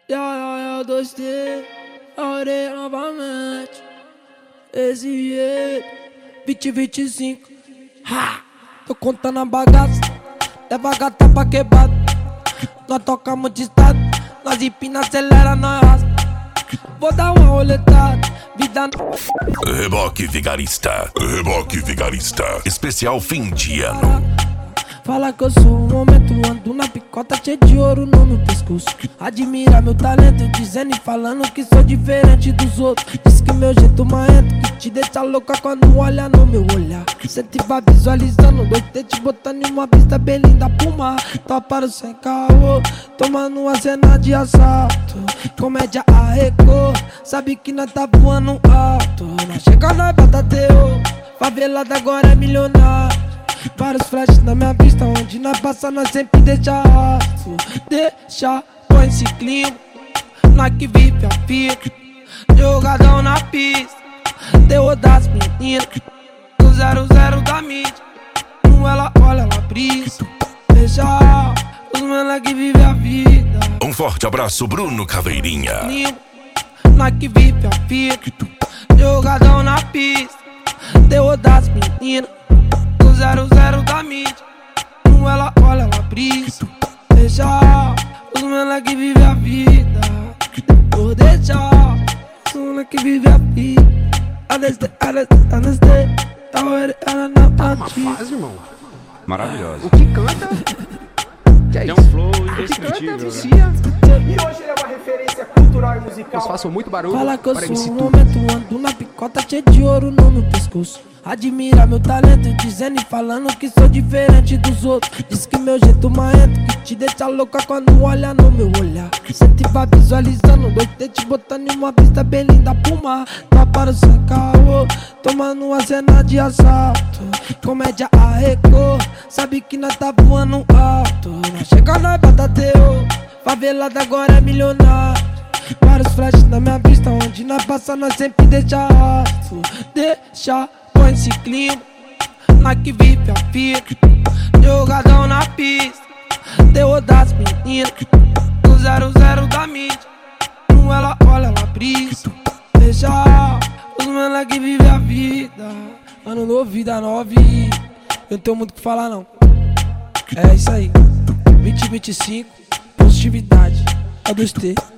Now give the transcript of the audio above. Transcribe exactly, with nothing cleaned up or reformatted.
Ya, ya, ya, dois T, orei novamente. Esse jeito, vinte, vinte e cinco. Ha! Tô contando a bagaça, leva a gata pra quebrada. Nós tocamos de estado, nós empina, acelera, nós raspa. Vou dar uma roletada, vida no... Reboque Vigarista, Reboque Vigarista, especial fim de ano. Fala que eu sou um momento, ando na picota cheio de ouro no meu pescoço. Admira meu talento, dizendo e falando que sou diferente dos outros. Diz que meu jeito marrento, que te deixa louca quando olha no meu olhar. Cê te vai visualizando, dois T te botando em uma pista bem linda pro mar. Toparam sem caô, tomando uma cena de assalto. Comédia arrecou, sabe que nós tá voando alto. Nós chega, nós bota teu, favelada agora é milionário. Vários flashes na minha vista, onde nós passa, nós sempre deixa rastro. Deixa, põe esse clima, nós que vive a fita. Jogadão na pista, terror das meninas. Do zero zero da mídia, não ela olha, ela brisa. Deixa os mano que vive a vida. Um forte abraço, Bruno Caveirinha. Clima, nós que vive a fita. Jogadão na pista, terror das meninas. Zero zero da mídia, não ela olha, ela brisa. Deixa os mano que vive a vida. Vou deixar os mano que vive a vida. Aneste, aneste, aneste. Tá uma fase, irmão. Maravilhosa. O que canta? Que é Tem isso? um flow O que canta indescritível, né? vicia. E hoje ele é uma referência cultural e musical. Vocês façam muito barulho Fala que eu para sou M C um Tu. momento, ando na picota cheio de ouro no meu pescoço. Admira meu talento, dizendo e falando que sou diferente dos outros. Diz que meu jeito marrento, que te deixa louca quando olha no meu olhar. Cê te vai visualizando, dois T te botando em uma pista bem linda pro mar. Toparam sem caô, tomando uma cena de assalto. Comédia arrecou, sabe que nós tá voando alto. Nós chega, nós bota teu, favelada agora é milionário. Vários flashes na minha vista, onde nós passa, nós sempre deixa rastro. Deixa, põe esse clima, nós que vive a fita. Jogadão na pista, terror das meninas. Do zero zero da mídia, não ela olha, ela brisa. Deixa os mano que vive a vida. Ano novo, vida nova e eu não tenho muito o que falar não. É isso aí, vinte, vinte e cinco, positividade, é dois T.